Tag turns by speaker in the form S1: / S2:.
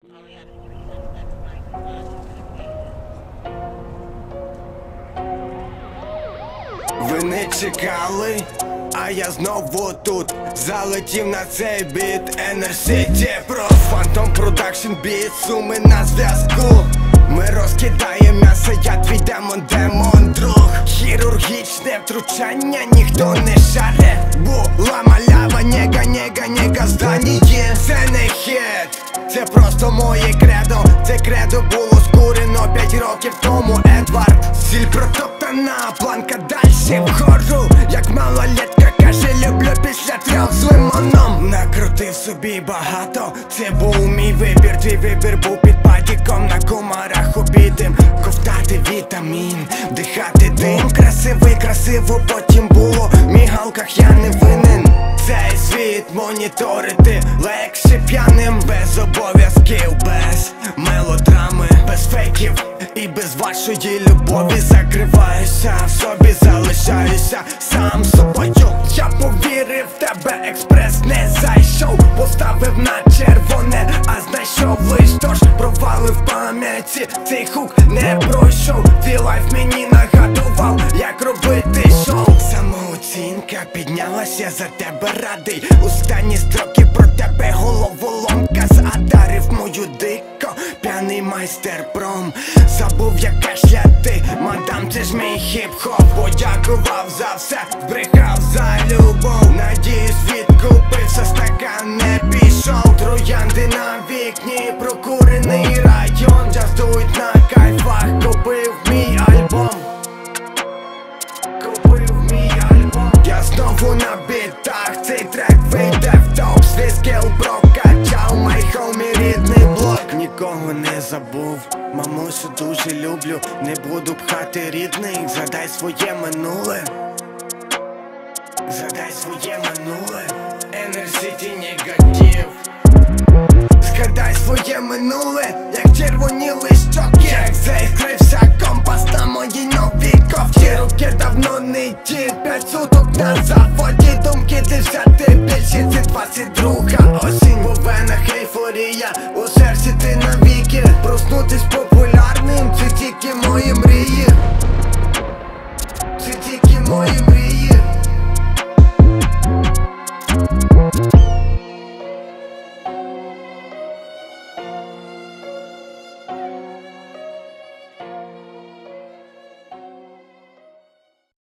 S1: Ви не чекали, а я знову тут. Залетів на цей біт Енерсіті Про Phantom Production біт, суми на зв'язку. Ми розкидаємо м'ясо, я твій демон, друг. Хірургічне втручання ніхто не шаре. Була малява, нега здання. Це не хіт, це просто моє кредо. Це кредо було скурено 5 років тому. Едвард, сіль протоптана, планка дальше вгору. Як малолетка каже, люблю після трьох з лимоном. Накрутив собі багато, це був мій вибір. Твій вибір був під патіком, на комарах обідем. Ковтати вітамін, дихати дим. Красиво потім було, в мігалках я не винен. Цей світ моніторити легше п'яним. Без обов'язків, без мелодрами, без фейків і без вашої любові. Закриваюся в собі, залишаюся сам собою. Я повірив в тебе, експрес не зайшов. Поставив на червоне, а знайшов лиш. Тож провалив пам'яті, цей хук не пройшов. Твій лайф мені нагадував, як робити шоу. Самооцінка піднялася, за тебе радий. Останні строки про тебе головоломка. Задарив мою дико, п'яний майстер пром. Забув як кашляти, мадам, це ж мій хіп-хоп. Подякував за все, збрехав за любов. Надіюсь, відкупився, стакан не пішов. Троянди на вікні, прокурений район. Джаздують на кайфах, купив мій альбом. Я знову на бітах, цей трек вийде в топ. Свій скіл прокачав, май хомі рідний блок. Нікого не забув, мамусю дуже люблю. Не буду пхати рідних, згадай своє минуле. Згадай своє минуле. Енерсіті негатив. Згадай своє минуле, як червоніли щоки. Як заіскрився компас на моїй новій кофті. Руки давно не ті, 5 суток на заводі. Думки дишати більше, це 22 осінь. У венах ейфорія, у серці ти навіки. Проснутись популярним, це тільки моїм